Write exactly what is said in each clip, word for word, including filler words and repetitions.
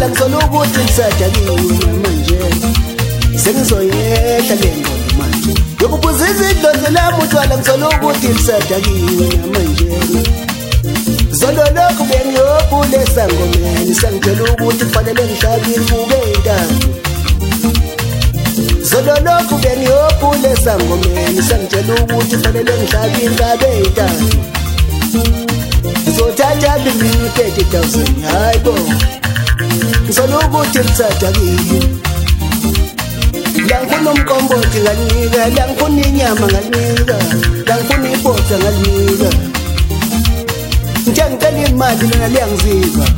ngithwala ngisola ukuthi ngisajakiwe manje sengizoyehla le ngqondo manje yokubuza izidlozi lami uthwala ngisola ukuthi ngisajakiwe manje zolo lokhu bengiyobule sangomeni sangitshela ukuthi kufanele ngishabe imbuke entathu zolo lokhu bengiyobule sangomeni sangitshela ukuthi kufanele ngishabe inkabe entathu ngizothatha kimi thirty thousand hayibo ngisola ukuthi ngisajakiwe la ngifuna umqombothi ngalinika la ngifuna inyama ngalinika la ngifuna ibhoda ngalinika ngicela imali lena liyangiziva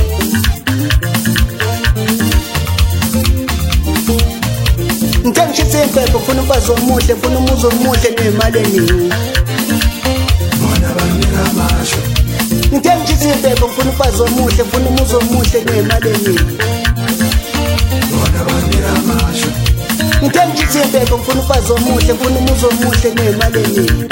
ngicela ngishise impepho ngifuna umfazi omuhle ngifuna umuzi omuhle nemali eningi ngicela ngishise impepho ngifuna umfazi omuhle ngifuna umuzi omuhle nemali eningi ngicela ngishise impepho ngifuna umfazi omuhle ngifuna umuzi omuhle nemali eningi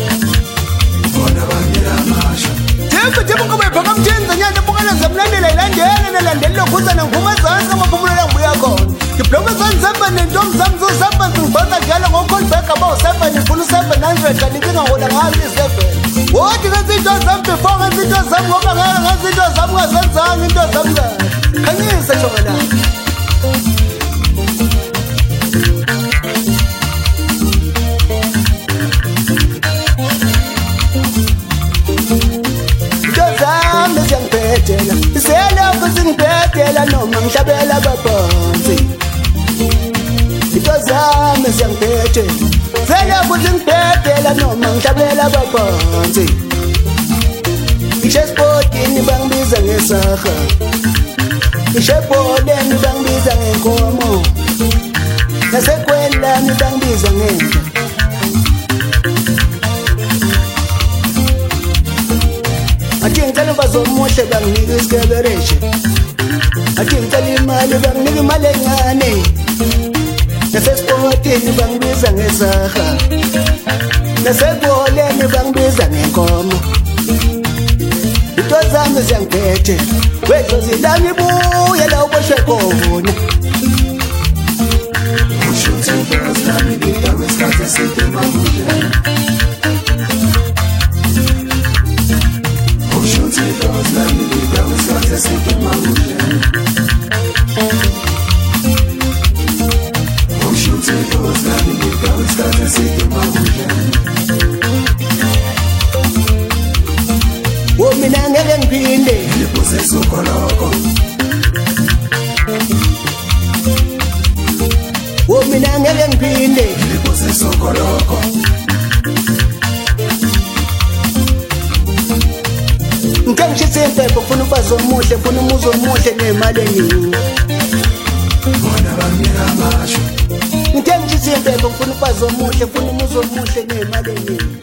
Jembe jembe ngoba ibhaka mthenza nyanda bukala zamlandela ilandela nalandela lokhuzana ngivuma zansi amaphumulela ngibuya khona diploma zanzamba nentombi zami zosamba ngibhaka njalo ngo-callback about seven ngifuna u-seven hundred kanti ngingahola ngayo i-seven wothi ngenza into zami before ngenza into zami ngoba ngeke ngenza into zami ngazenzanga into zami kahle khanyisa shonga la Isela kuzingibhedela noma ngihlabela abaphansi Into zami ziyangibhedela Isela kuzingibhedela noma ngihlabela abaphansi Ngisho sportini bangibiza ngesaha Ngisho ebholeni bangibiza ngenkomo Nasekwelami bangibiza ngento Athi ngicela umfazi omuhle banginika isikebereshe Athi ngicela imali banginika imali encane Nasesportini bangibiza ngesaha Nasebholeni bangibiza ngenkomo Into zami ziyangiphethe Wedlozi lami ibuye la uboshwe khona Ushuthi ibhasi lami ngida kwesikhathi eside mamuhle Oh, mina ngeke ngiphinde ngibuze sokoloko Oh, mina ngeke ngiphinde ngibuze sokoloko Ngicela ngishise impepho ngifuna umfazi omuhle ngifuna umuzi omuhle nemali eningi Bona bangira amasho Ngicela ngishise impepho ngifuna umfazi omuhle ngifuna umuzi omuhle nemali eningi